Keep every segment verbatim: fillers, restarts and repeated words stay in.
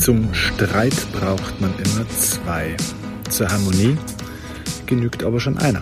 Zum Streit braucht man immer zwei. Zur Harmonie genügt aber schon einer.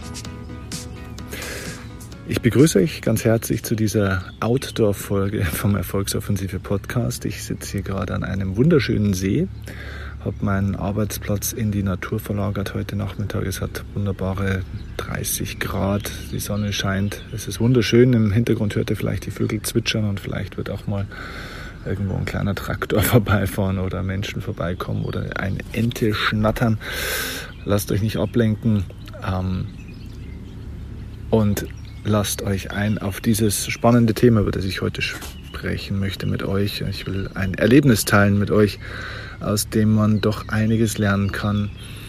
Ich begrüße euch ganz herzlich zu dieser Outdoor-Folge vom Erfolgsoffensive Podcast. Ich sitze hier gerade an einem wunderschönen See, habe meinen Arbeitsplatz in die Natur verlagert heute Nachmittag. Es hat wunderbare dreißig Grad, die Sonne scheint. Es ist wunderschön. Im Hintergrund hört ihr vielleicht die Vögel zwitschern und vielleicht wird auch mal irgendwo ein kleiner Traktor vorbeifahren oder Menschen vorbeikommen oder eine Ente schnattern. Lasst euch nicht ablenken ähm, und lasst euch ein auf dieses spannende Thema, über das ich heute sprechen möchte mit euch. Ich will ein Erlebnis teilen mit euch, aus dem man doch einiges lernen kann,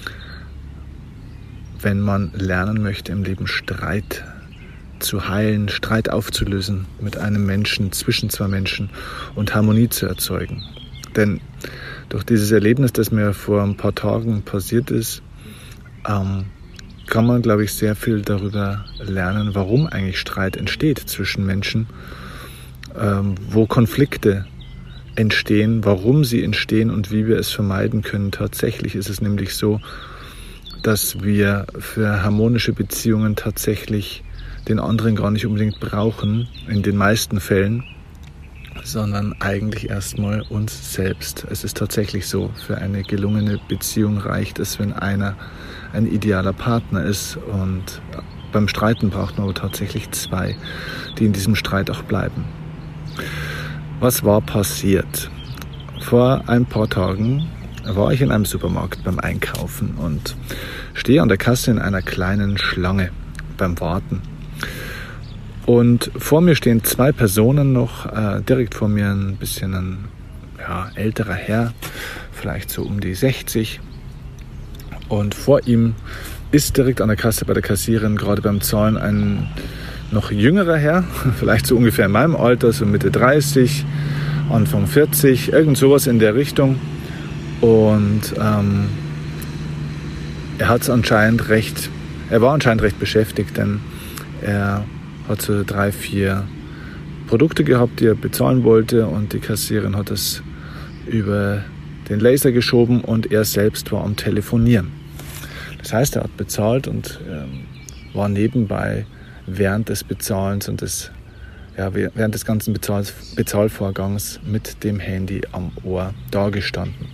wenn man lernen möchte, im Leben Streit zu heilen, Streit aufzulösen mit einem Menschen, zwischen zwei Menschen und Harmonie zu erzeugen. Denn durch dieses Erlebnis, das mir vor ein paar Tagen passiert ist, ähm, kann man, glaube ich, sehr viel darüber lernen, warum eigentlich Streit entsteht zwischen Menschen, ähm, wo Konflikte entstehen, warum sie entstehen und wie wir es vermeiden können. Tatsächlich ist es nämlich so, dass wir für harmonische Beziehungen tatsächlich den anderen gar nicht unbedingt brauchen, in den meisten Fällen, sondern eigentlich erstmal uns selbst. Es ist tatsächlich so, für eine gelungene Beziehung reicht es, wenn einer ein idealer Partner ist, und beim Streiten braucht man aber tatsächlich zwei, die in diesem Streit auch bleiben. Was war passiert? Vor ein paar Tagen war ich in einem Supermarkt beim Einkaufen und stehe an der Kasse in einer kleinen Schlange beim Warten. Und vor mir stehen zwei Personen noch, äh, direkt vor mir ein bisschen ein ja, älterer Herr, vielleicht so um die sechzig. Und vor ihm ist direkt an der Kasse bei der Kassiererin gerade beim Zahlen ein noch jüngerer Herr, vielleicht so ungefähr in meinem Alter, so Mitte dreißig, Anfang vierzig, irgend sowas in der Richtung. Und ähm, er hat es anscheinend recht, er war anscheinend recht beschäftigt, denn er hat so drei, vier Produkte gehabt, die er bezahlen wollte, und die Kassiererin hat es über den Laser geschoben und er selbst war am Telefonieren. Das heißt, er hat bezahlt und ähm, war nebenbei während des Bezahlens und des, ja, während des ganzen Bezahl- Bezahlvorgangs mit dem Handy am Ohr dagestanden.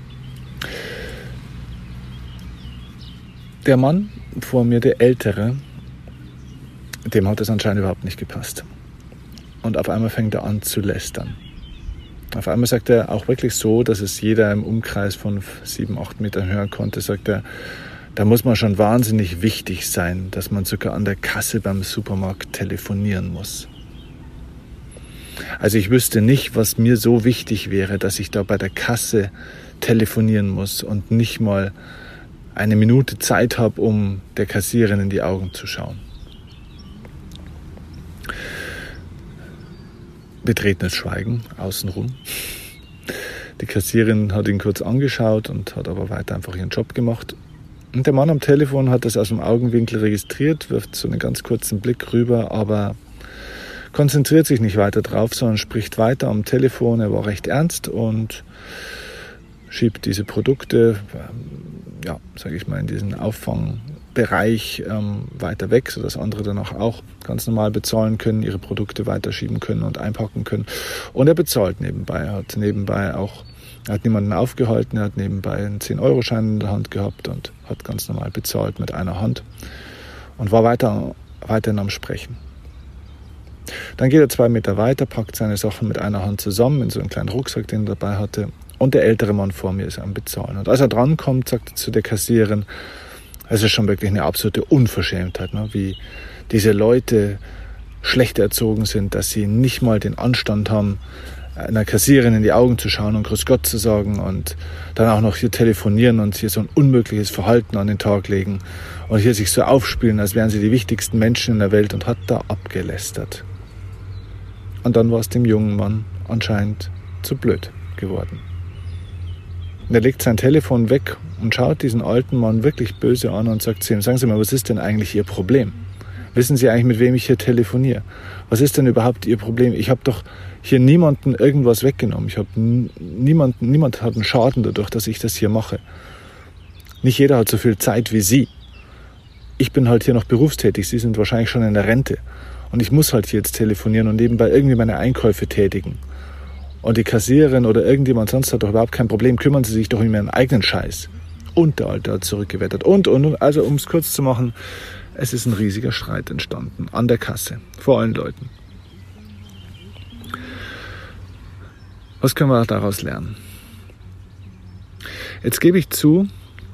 Der Mann vor mir, der Ältere, dem hat es anscheinend überhaupt nicht gepasst. Und auf einmal fängt er an zu lästern. Auf einmal sagt er auch wirklich so, dass es jeder im Umkreis von sieben, acht Metern hören konnte, sagt er, da muss man schon wahnsinnig wichtig sein, dass man sogar an der Kasse beim Supermarkt telefonieren muss. Also ich wüsste nicht, was mir so wichtig wäre, dass ich da bei der Kasse telefonieren muss und nicht mal eine Minute Zeit habe, um der Kassiererin in die Augen zu schauen. Betretenes Schweigen außenrum. Die Kassiererin hat ihn kurz angeschaut und hat aber weiter einfach ihren Job gemacht. Und der Mann am Telefon hat das aus dem Augenwinkel registriert, wirft so einen ganz kurzen Blick rüber, aber konzentriert sich nicht weiter drauf, sondern spricht weiter am Telefon. Er war recht ernst und schiebt diese Produkte, ja, sage ich mal, in diesen Auffangbereich ähm, weiter weg, sodass andere dann auch, auch ganz normal bezahlen können, ihre Produkte weiterschieben können und einpacken können. Und er bezahlt nebenbei. Er hat nebenbei auch, er hat niemanden aufgehalten, er hat nebenbei einen zehn-Euro-Schein in der Hand gehabt und hat ganz normal bezahlt mit einer Hand und war weiter, weiterhin am Sprechen. Dann geht er zwei Meter weiter, packt seine Sachen mit einer Hand zusammen in so einen kleinen Rucksack, den er dabei hatte. Und der ältere Mann vor mir ist am Bezahlen. Und als er drankommt, sagt er zu der Kassiererin, es ist schon wirklich eine absolute Unverschämtheit, ne? Wie diese Leute schlecht erzogen sind, dass sie nicht mal den Anstand haben, einer Kassiererin in die Augen zu schauen und Grüß Gott zu sagen und dann auch noch hier telefonieren und hier so ein unmögliches Verhalten an den Tag legen und hier sich so aufspielen, als wären sie die wichtigsten Menschen in der Welt, und hat da abgelästert. Und dann war es dem jungen Mann anscheinend zu blöd geworden. Und er legt sein Telefon weg und schaut diesen alten Mann wirklich böse an und sagt zu ihm, sagen Sie mal, was ist denn eigentlich Ihr Problem? Wissen Sie eigentlich, mit wem ich hier telefoniere? Was ist denn überhaupt Ihr Problem? Ich habe doch hier niemanden irgendwas weggenommen. Ich habe n- niemanden, niemand hat einen Schaden dadurch, dass ich das hier mache. Nicht jeder hat so viel Zeit wie Sie. Ich bin halt hier noch berufstätig. Sie sind wahrscheinlich schon in der Rente. Und ich muss halt hier jetzt telefonieren und nebenbei irgendwie meine Einkäufe tätigen. Und die Kassiererin oder irgendjemand sonst hat doch überhaupt kein Problem. Kümmern Sie sich doch um Ihren eigenen Scheiß. Und der Alte hat zurückgewettert. Und, und, und. Also, um es kurz zu machen, es ist ein riesiger Streit entstanden. An der Kasse. Vor allen Leuten. Was können wir daraus lernen? Jetzt gebe ich zu,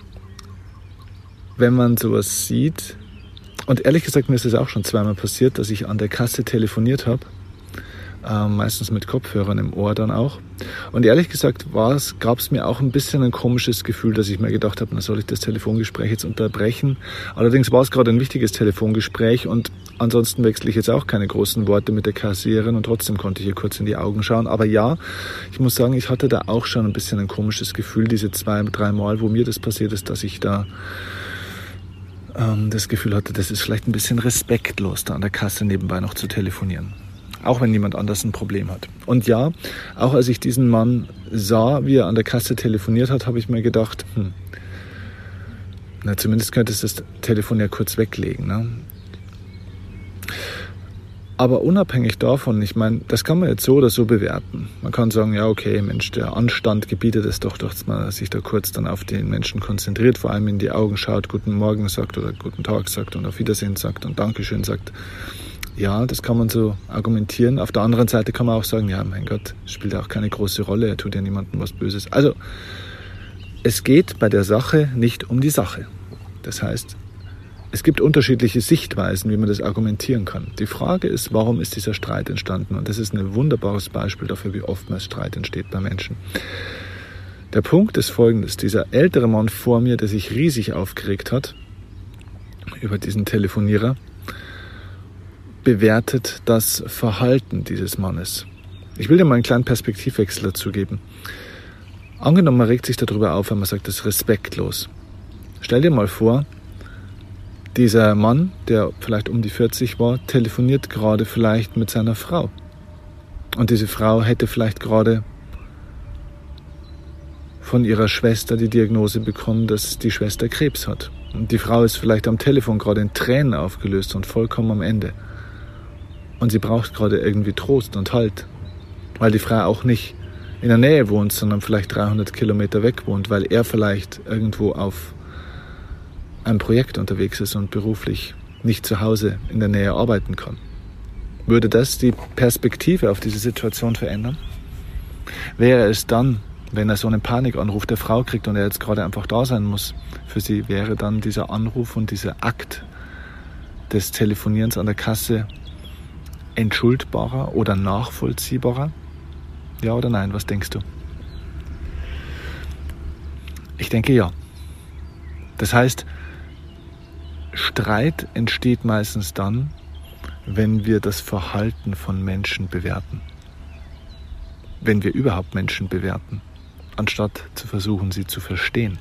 wenn man sowas sieht, und ehrlich gesagt, mir ist es auch schon zweimal passiert, dass ich an der Kasse telefoniert habe, äh, meistens mit Kopfhörern im Ohr dann auch. Und ehrlich gesagt gab es mir auch ein bisschen ein komisches Gefühl, dass ich mir gedacht habe, na, soll ich das Telefongespräch jetzt unterbrechen? Allerdings war es gerade ein wichtiges Telefongespräch und ansonsten wechsle ich jetzt auch keine großen Worte mit der Kassiererin und trotzdem konnte ich ihr kurz in die Augen schauen. Aber ja, ich muss sagen, ich hatte da auch schon ein bisschen ein komisches Gefühl, diese zwei, drei Mal, wo mir das passiert ist, dass ich da ähm, das Gefühl hatte, das ist vielleicht ein bisschen respektlos, da an der Kasse nebenbei noch zu telefonieren. Auch wenn niemand anders ein Problem hat. Und ja, auch als ich diesen Mann sah, wie er an der Kasse telefoniert hat, habe ich mir gedacht, hm, na, zumindest könntest du das Telefon ja kurz weglegen, ne? Aber unabhängig davon, ich meine, das kann man jetzt so oder so bewerten. Man kann sagen, ja okay, Mensch, der Anstand gebietet es doch, dass man sich da kurz dann auf den Menschen konzentriert, vor allem in die Augen schaut, guten Morgen sagt oder guten Tag sagt und auf Wiedersehen sagt und Dankeschön sagt. Ja, das kann man so argumentieren. Auf der anderen Seite kann man auch sagen, ja, mein Gott, spielt auch keine große Rolle, er tut ja niemandem was Böses. Also, es geht bei der Sache nicht um die Sache. Das heißt, es gibt unterschiedliche Sichtweisen, wie man das argumentieren kann. Die Frage ist, warum ist dieser Streit entstanden? Und das ist ein wunderbares Beispiel dafür, wie oftmals Streit entsteht bei Menschen. Der Punkt ist folgendes. Dieser ältere Mann vor mir, der sich riesig aufgeregt hat über diesen Telefonierer, bewertet das Verhalten dieses Mannes. Ich will dir mal einen kleinen Perspektivwechsel dazu geben. Angenommen, man regt sich darüber auf, wenn man sagt, das ist respektlos. Stell dir mal vor, dieser Mann, der vielleicht um die vierzig war, telefoniert gerade vielleicht mit seiner Frau. Und diese Frau hätte vielleicht gerade von ihrer Schwester die Diagnose bekommen, dass die Schwester Krebs hat. Und die Frau ist vielleicht am Telefon gerade in Tränen aufgelöst und vollkommen am Ende. Und sie braucht gerade irgendwie Trost und Halt, weil die Frau auch nicht in der Nähe wohnt, sondern vielleicht dreihundert Kilometer weg wohnt, weil er vielleicht irgendwo auf einem Projekt unterwegs ist und beruflich nicht zu Hause in der Nähe arbeiten kann. Würde das die Perspektive auf diese Situation verändern? Wäre es dann, wenn er so einen Panikanruf der Frau kriegt und er jetzt gerade einfach da sein muss, für sie wäre dann dieser Anruf und dieser Akt des Telefonierens an der Kasse entschuldbarer oder nachvollziehbarer? Ja oder nein? Was denkst du? Ich denke ja. Das heißt, Streit entsteht meistens dann, wenn wir das Verhalten von Menschen bewerten. Wenn wir überhaupt Menschen bewerten, anstatt zu versuchen, sie zu verstehen.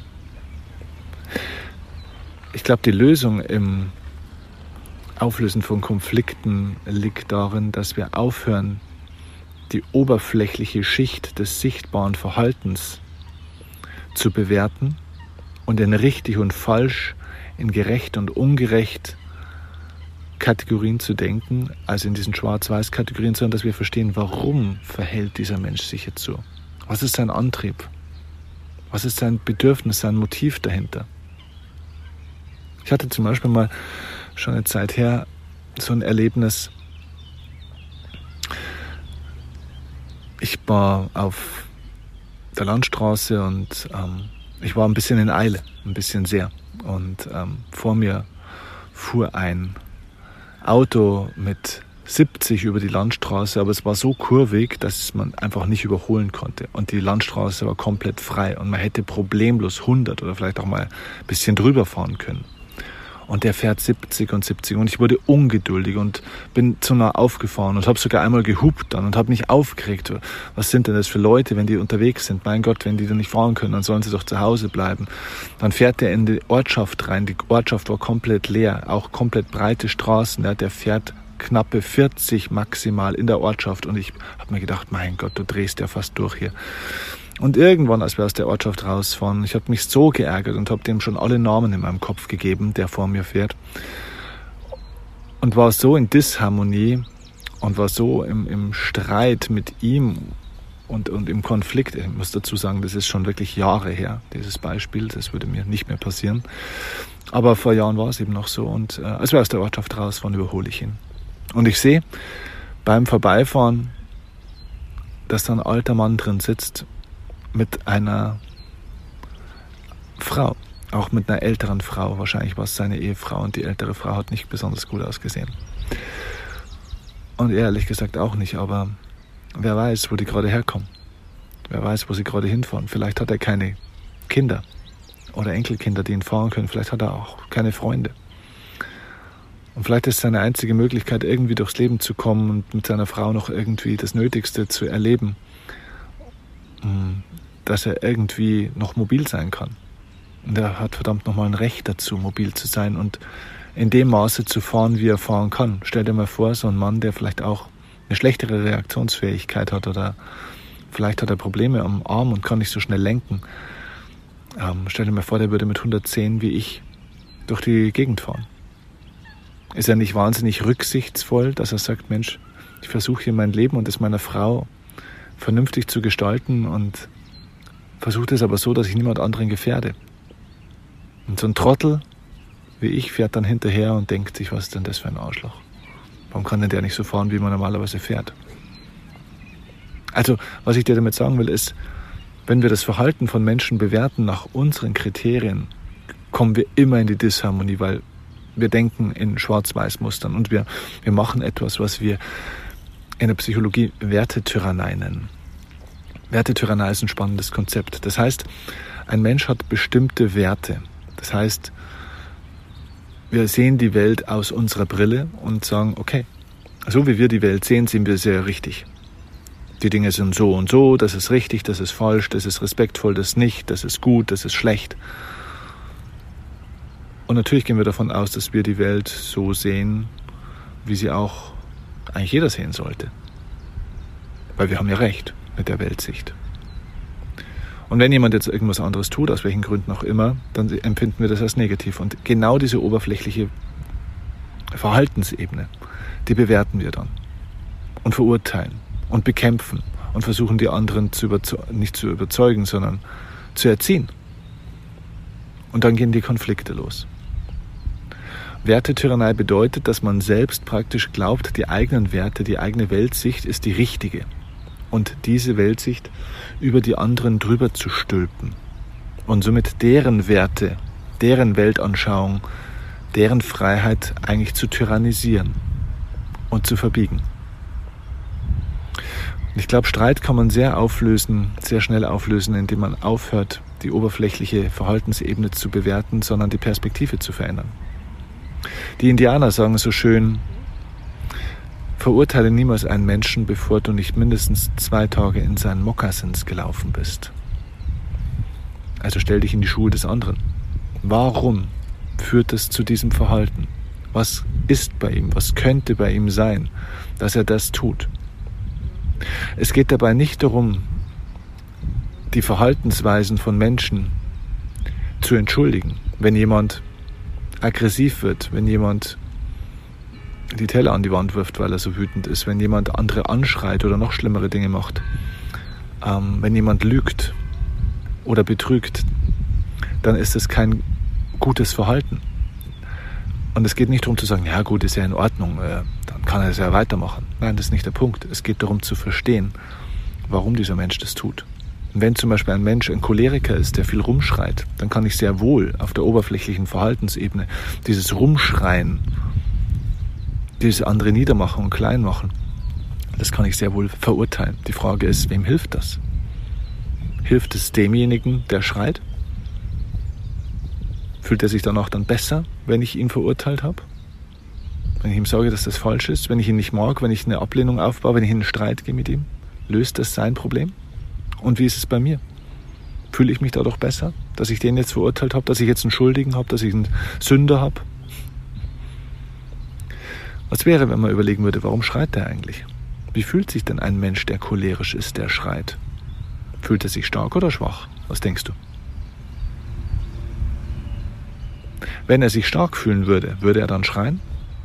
Ich glaube, die Lösung im Auflösen von Konflikten liegt darin, dass wir aufhören, die oberflächliche Schicht des sichtbaren Verhaltens zu bewerten und in richtig und falsch, in gerecht und ungerecht Kategorien zu denken, also in diesen Schwarz-Weiß-Kategorien, sondern dass wir verstehen, warum verhält dieser Mensch sich jetzt so? Was ist sein Antrieb? Was ist sein Bedürfnis, sein Motiv dahinter? Ich hatte zum Beispiel mal schon eine Zeit her so ein Erlebnis. Ich war auf der Landstraße und ähm, ich war ein bisschen in Eile, ein bisschen sehr. Und ähm, vor mir fuhr ein Auto mit siebzig über die Landstraße, aber es war so kurvig, dass man einfach nicht überholen konnte. Und die Landstraße war komplett frei und man hätte problemlos hundert oder vielleicht auch mal ein bisschen drüber fahren können. Und der fährt siebzig und siebzig und ich wurde ungeduldig und bin zu nah aufgefahren und habe sogar einmal gehupt dann und habe mich aufgeregt. Was sind denn das für Leute, wenn die unterwegs sind? Mein Gott, wenn die dann nicht fahren können, dann sollen sie doch zu Hause bleiben. Dann fährt der in die Ortschaft rein. Die Ortschaft war komplett leer, auch komplett breite Straßen. Ja, der fährt knappe vierzig maximal in der Ortschaft und ich habe mir gedacht, mein Gott, du drehst ja fast durch hier. Und irgendwann, als wir aus der Ortschaft rausfahren, ich habe mich so geärgert und habe dem schon alle Namen in meinem Kopf gegeben, der vor mir fährt. Und war so in Disharmonie und war so im, im Streit mit ihm und, und im Konflikt. Ich muss dazu sagen, das ist schon wirklich Jahre her, dieses Beispiel. Das würde mir nicht mehr passieren. Aber vor Jahren war es eben noch so. Und äh, als wir aus der Ortschaft rausfahren, überhole ich ihn. Und ich sehe beim Vorbeifahren, dass da ein alter Mann drin sitzt, mit einer Frau, auch mit einer älteren Frau. Wahrscheinlich war es seine Ehefrau und die ältere Frau hat nicht besonders gut ausgesehen. Und er ehrlich gesagt auch nicht, aber wer weiß, wo die gerade herkommen. Wer weiß, wo sie gerade hinfahren. Vielleicht hat er keine Kinder oder Enkelkinder, die ihn fahren können. Vielleicht hat er auch keine Freunde. Und vielleicht ist seine einzige Möglichkeit, irgendwie durchs Leben zu kommen und mit seiner Frau noch irgendwie das Nötigste zu erleben, dass er irgendwie noch mobil sein kann. Und er hat verdammt nochmal ein Recht dazu, mobil zu sein und in dem Maße zu fahren, wie er fahren kann. Stell dir mal vor, so ein Mann, der vielleicht auch eine schlechtere Reaktionsfähigkeit hat oder vielleicht hat er Probleme am Arm und kann nicht so schnell lenken. Ähm, stell dir mal vor, der würde mit hundertzehn wie ich durch die Gegend fahren. Ist er nicht wahnsinnig rücksichtsvoll, dass er sagt, Mensch, ich versuche hier mein Leben und das meiner Frau vernünftig zu gestalten und versucht es aber so, dass ich niemand anderen gefährde. Und so ein Trottel wie ich fährt dann hinterher und denkt sich, was ist denn das für ein Arschloch? Warum kann denn der nicht so fahren, wie man normalerweise fährt? Also, was ich dir damit sagen will, ist, wenn wir das Verhalten von Menschen bewerten nach unseren Kriterien, kommen wir immer in die Disharmonie, weil wir denken in Schwarz-Weiß-Mustern und wir, wir machen etwas, was wir in der Psychologie Wertetyrannei nennen. Wertetyrannei ist ein spannendes Konzept. Das heißt, ein Mensch hat bestimmte Werte. Das heißt, wir sehen die Welt aus unserer Brille und sagen, okay, so wie wir die Welt sehen, sehen wir sehr richtig. Die Dinge sind so und so, das ist richtig, das ist falsch, das ist respektvoll, das nicht, das ist gut, das ist schlecht. Und natürlich gehen wir davon aus, dass wir die Welt so sehen, wie sie auch eigentlich jeder sehen sollte. Weil wir haben ja recht mit der Weltsicht. Und wenn jemand jetzt irgendwas anderes tut, aus welchen Gründen auch immer, dann empfinden wir das als negativ. Und genau diese oberflächliche Verhaltensebene, die bewerten wir dann und verurteilen und bekämpfen und versuchen die anderen zu überze- nicht zu überzeugen, sondern zu erziehen. Und dann gehen die Konflikte los. Wertetyrannei bedeutet, dass man selbst praktisch glaubt, die eigenen Werte, die eigene Weltsicht ist die richtige. Und diese Weltsicht über die anderen drüber zu stülpen. Und somit deren Werte, deren Weltanschauung, deren Freiheit eigentlich zu tyrannisieren und zu verbiegen. Und ich glaube, Streit kann man sehr auflösen, sehr schnell auflösen, indem man aufhört, die oberflächliche Verhaltensebene zu bewerten, sondern die Perspektive zu verändern. Die Indianer sagen so schön, verurteile niemals einen Menschen, bevor du nicht mindestens zwei Tage in seinen Mokassins gelaufen bist. Also stell dich in die Schuhe des anderen. Warum führt es zu diesem Verhalten? Was ist bei ihm? Was könnte bei ihm sein, dass er das tut? Es geht dabei nicht darum, die Verhaltensweisen von Menschen zu entschuldigen. Wenn jemand aggressiv wird, wenn jemand die Teller an die Wand wirft, weil er so wütend ist, wenn jemand andere anschreit oder noch schlimmere Dinge macht, ähm, wenn jemand lügt oder betrügt, dann ist es kein gutes Verhalten. Und es geht nicht darum zu sagen, ja gut, ist ja in Ordnung, äh, dann kann er es ja weitermachen. Nein, das ist nicht der Punkt. Es geht darum zu verstehen, warum dieser Mensch das tut. Und wenn zum Beispiel ein Mensch ein Choleriker ist, der viel rumschreit, dann kann ich sehr wohl auf der oberflächlichen Verhaltensebene dieses Rumschreien, dieses andere niedermachen und klein machen, das kann ich sehr wohl verurteilen. Die Frage ist, wem hilft das? Hilft es demjenigen, der schreit? Fühlt er sich danach dann besser, wenn ich ihn verurteilt habe? Wenn ich ihm sage, dass das falsch ist? Wenn ich ihn nicht mag? Wenn ich eine Ablehnung aufbaue? Wenn ich in einen Streit gehe mit ihm? Löst das sein Problem? Und wie ist es bei mir? Fühle ich mich dadurch besser, dass ich den jetzt verurteilt habe, dass ich jetzt einen Schuldigen habe, dass ich einen Sünder habe? Was wäre, wenn man überlegen würde, warum schreit der eigentlich? Wie fühlt sich denn ein Mensch, der cholerisch ist, der schreit? Fühlt er sich stark oder schwach? Was denkst du? Wenn er sich stark fühlen würde, würde er dann schreien?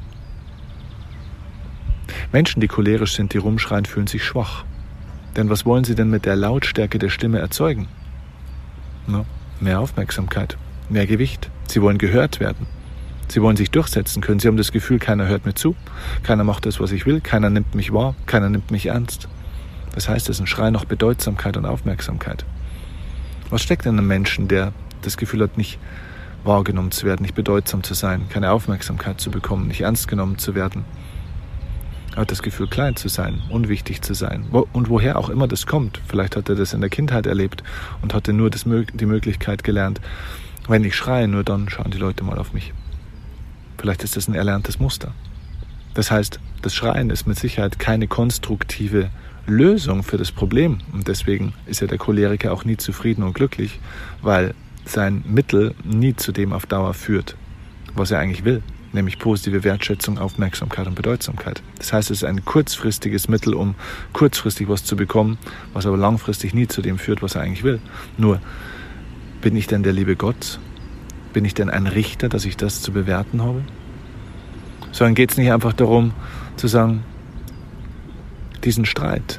Menschen, die cholerisch sind, die rumschreien, fühlen sich schwach. Denn was wollen sie denn mit der Lautstärke der Stimme erzeugen? Na, mehr Aufmerksamkeit, mehr Gewicht. Sie wollen gehört werden. Sie wollen sich durchsetzen können. Sie haben das Gefühl, keiner hört mir zu, keiner macht das, was ich will, keiner nimmt mich wahr, keiner nimmt mich ernst. Das heißt, es ist ein Schrei nach Bedeutsamkeit und Aufmerksamkeit. Was steckt in einem Menschen, der das Gefühl hat, nicht wahrgenommen zu werden, nicht bedeutsam zu sein, keine Aufmerksamkeit zu bekommen, nicht ernst genommen zu werden? Er hat das Gefühl, klein zu sein, unwichtig zu sein. Und woher auch immer das kommt. Vielleicht hat er das in der Kindheit erlebt und hatte nur das, die Möglichkeit gelernt, wenn ich schreie, nur dann schauen die Leute mal auf mich. Vielleicht ist das ein erlerntes Muster. Das heißt, das Schreien ist mit Sicherheit keine konstruktive Lösung für das Problem. Und deswegen ist ja der Choleriker auch nie zufrieden und glücklich, weil sein Mittel nie zu dem auf Dauer führt, was er eigentlich will. Nämlich positive Wertschätzung, Aufmerksamkeit und Bedeutsamkeit. Das heißt, es ist ein kurzfristiges Mittel, um kurzfristig was zu bekommen, was aber langfristig nie zu dem führt, was er eigentlich will. Nur, bin ich denn der liebe Gott? Bin ich denn ein Richter, dass ich das zu bewerten habe? Sondern geht es nicht einfach darum, zu sagen, diesen Streit,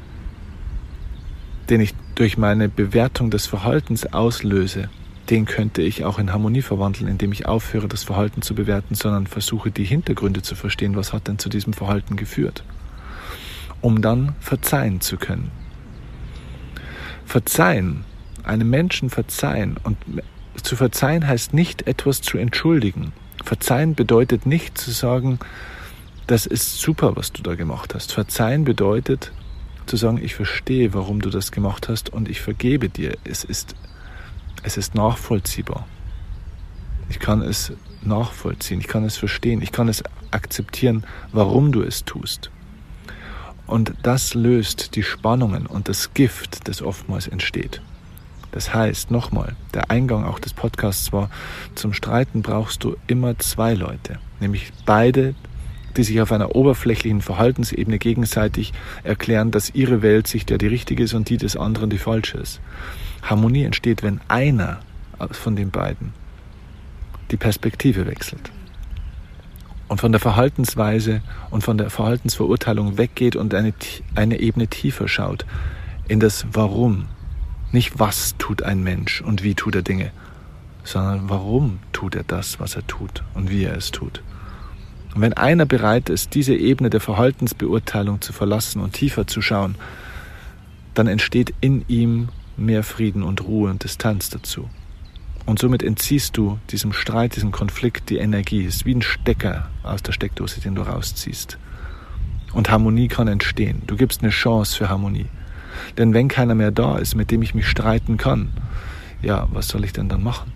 den ich durch meine Bewertung des Verhaltens auslöse, den könnte ich auch in Harmonie verwandeln, indem ich aufhöre, das Verhalten zu bewerten, sondern versuche, die Hintergründe zu verstehen, was hat denn zu diesem Verhalten geführt, um dann verzeihen zu können. Verzeihen, einem Menschen verzeihen, und zu verzeihen heißt nicht, etwas zu entschuldigen. Verzeihen bedeutet nicht zu sagen, das ist super, was du da gemacht hast. Verzeihen bedeutet zu sagen, ich verstehe, warum du das gemacht hast und ich vergebe dir. Es ist Es ist nachvollziehbar. Ich kann es nachvollziehen, ich kann es verstehen, ich kann es akzeptieren, warum du es tust. Und das löst die Spannungen und das Gift, das oftmals entsteht. Das heißt, nochmal, der Eingang auch des Podcasts war, zum Streiten brauchst du immer zwei Leute, nämlich beide, die sich auf einer oberflächlichen Verhaltensebene gegenseitig erklären, dass ihre Weltsicht ja die richtige ist und die des anderen die falsche ist. Harmonie entsteht, wenn einer von den beiden die Perspektive wechselt und von der Verhaltensweise und von der Verhaltensverurteilung weggeht und eine, eine Ebene tiefer schaut in das Warum. Nicht was tut ein Mensch und wie tut er Dinge, sondern warum tut er das, was er tut und wie er es tut. Und wenn einer bereit ist, diese Ebene der Verhaltensbeurteilung zu verlassen und tiefer zu schauen, dann entsteht in ihm mehr Frieden und Ruhe und Distanz dazu. Und somit entziehst du diesem Streit, diesem Konflikt die Energie. Es ist wie ein Stecker aus der Steckdose, den du rausziehst. Und Harmonie kann entstehen. Du gibst eine Chance für Harmonie. Denn wenn keiner mehr da ist, mit dem ich mich streiten kann, ja, was soll ich denn dann machen?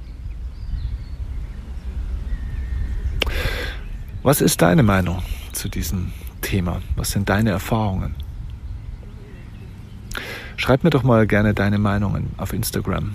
Was ist deine Meinung zu diesem Thema? Was sind deine Erfahrungen? Schreib mir doch mal gerne deine Meinungen auf Instagram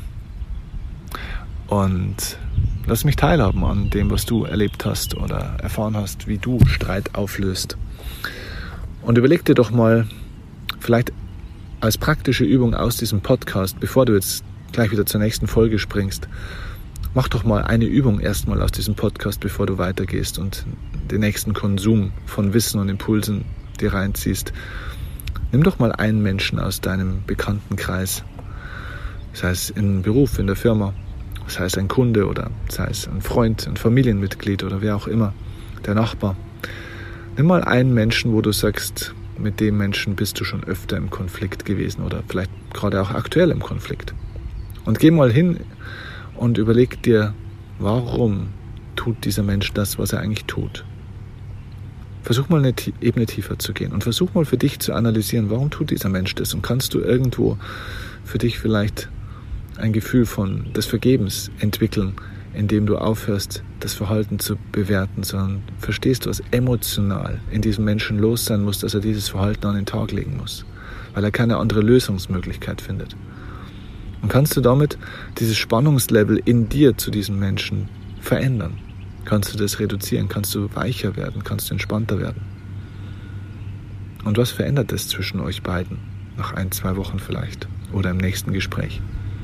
und lass mich teilhaben an dem, was du erlebt hast oder erfahren hast, wie du Streit auflöst. Und überleg dir doch mal, vielleicht als praktische Übung aus diesem Podcast, bevor du jetzt gleich wieder zur nächsten Folge springst, mach doch mal eine Übung erstmal aus diesem Podcast, bevor du weitergehst und den nächsten Konsum von Wissen und Impulsen dir reinziehst. Nimm doch mal einen Menschen aus deinem Bekanntenkreis, sei es im Beruf, in der Firma, sei es ein Kunde oder sei es ein Freund, ein Familienmitglied oder wer auch immer, der Nachbar. Nimm mal einen Menschen, wo du sagst, mit dem Menschen bist du schon öfter im Konflikt gewesen oder vielleicht gerade auch aktuell im Konflikt. Und geh mal hin und überleg dir, warum tut dieser Mensch das, was er eigentlich tut. Versuch mal eine Ebene tiefer zu gehen und versuch mal für dich zu analysieren, warum tut dieser Mensch das, und kannst du irgendwo für dich vielleicht ein Gefühl von des Vergebens entwickeln, indem du aufhörst, das Verhalten zu bewerten, sondern verstehst, was emotional in diesem Menschen los sein muss, dass er dieses Verhalten an den Tag legen muss, weil er keine andere Lösungsmöglichkeit findet. Und kannst du damit dieses Spannungslevel in dir zu diesem Menschen verändern? Kannst du das reduzieren? Kannst du weicher werden? Kannst du entspannter werden? Und was verändert es zwischen euch beiden? Nach ein, zwei Wochen vielleicht oder im nächsten Gespräch?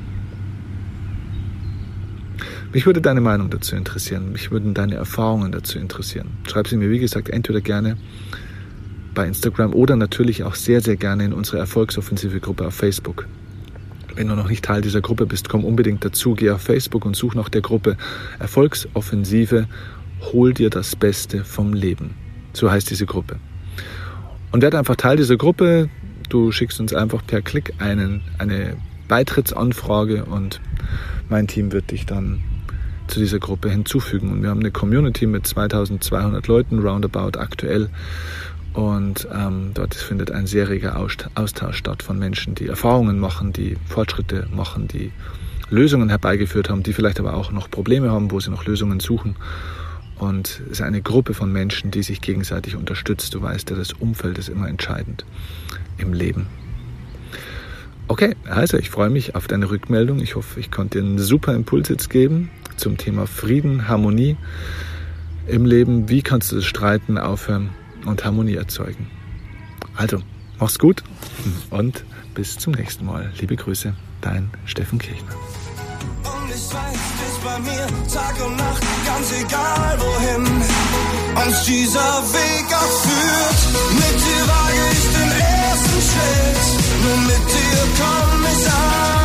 Mich würde deine Meinung dazu interessieren. Mich würden deine Erfahrungen dazu interessieren. Schreib sie mir, wie gesagt, entweder gerne bei Instagram oder natürlich auch sehr, sehr gerne in unsere Erfolgsoffensive-Gruppe auf Facebook. Wenn du noch nicht Teil dieser Gruppe bist, komm unbedingt dazu. Geh auf Facebook und such nach der Gruppe Erfolgsoffensive. Hol dir das Beste vom Leben. So heißt diese Gruppe. Und werde einfach Teil dieser Gruppe. Du schickst uns einfach per Klick einen, eine Beitrittsanfrage und mein Team wird dich dann zu dieser Gruppe hinzufügen. Und wir haben eine Community mit zweitausendzweihundert Leuten roundabout aktuell. Und ähm, dort findet ein sehr reger Austausch statt von Menschen, die Erfahrungen machen, die Fortschritte machen, die Lösungen herbeigeführt haben, die vielleicht aber auch noch Probleme haben, wo sie noch Lösungen suchen. Und es ist eine Gruppe von Menschen, die sich gegenseitig unterstützt. Du weißt ja, das Umfeld ist immer entscheidend im Leben. Okay, also ich freue mich auf deine Rückmeldung. Ich hoffe, ich konnte dir einen super Impuls jetzt geben zum Thema Frieden, Harmonie im Leben. Wie kannst du das Streiten aufhören und Harmonie erzeugen? Also, mach's gut und bis zum nächsten Mal. Liebe Grüße, dein Steffen Kirchner. Und ich weiß, du bist bei mir Tag und Nacht, ganz egal wohin uns dieser Weg auch führt. Mit dir wage ich den ersten Schritt, nur mit dir komm ich an.